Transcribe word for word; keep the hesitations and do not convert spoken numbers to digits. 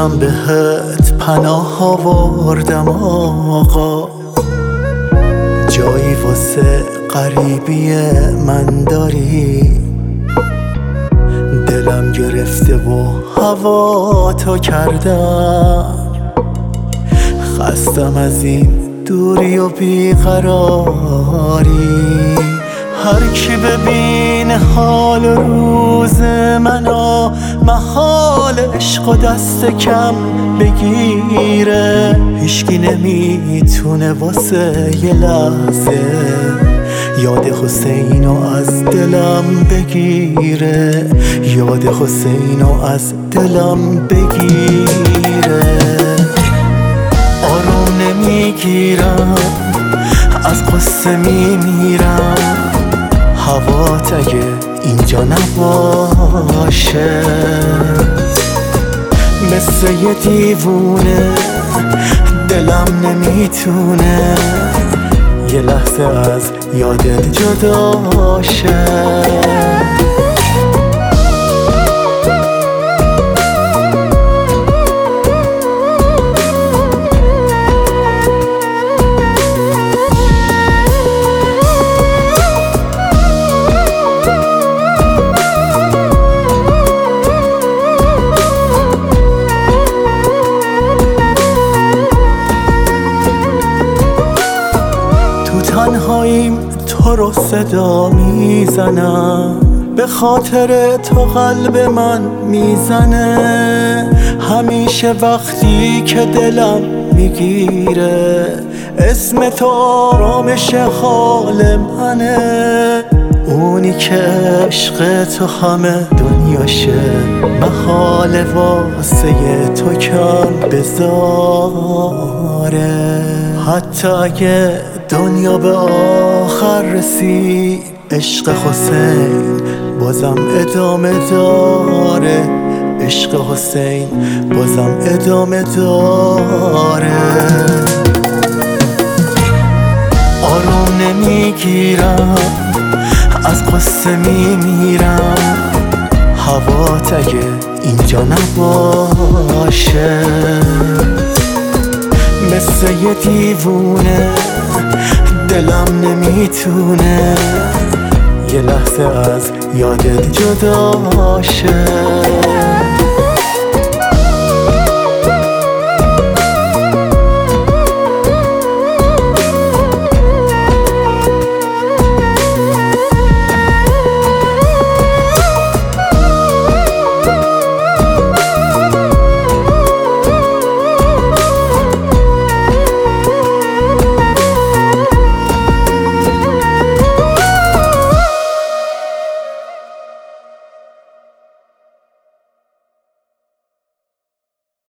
عشقم بهت پناه آوردم آقا، جایی واسه غریبی من داری، دلم گرفته و هوا تا کردم، خستم از این دوری و بیقراری. هر کی ببینه حال و روز منو محال عشق و دست کم بگیره، هیچکی نمیتونه واسه یه لحظه یاد حسینو از دلم بگیره، یاد حسینو از دلم بگیره. آروم نمیگیرم از قصه میمیرم، هوات اگه اینجا نباشه مثل یه دیوونه دلم نمیتونه یه لحظه از یادت جدا شه. تنهاییم تو رو صدا میزنم، به خاطر تو قلب من میزنه، همیشه وقتی که دلم میگیره اسم تو آرامش حال منه، اونی که عشق تو همه دنیاشه، محال واسه تو کم بذاره. حتی اگه دنیا به آخر رسید عشق حسین بازم ادامه داره، عشق حسین بازم ادامه داره. آروم نمیگیرم از قصه میمیرم، هوات اگه اینجا نباشه مثل یه دیوونه دلم نمیتونه یه لحظه از یادت جدا شه.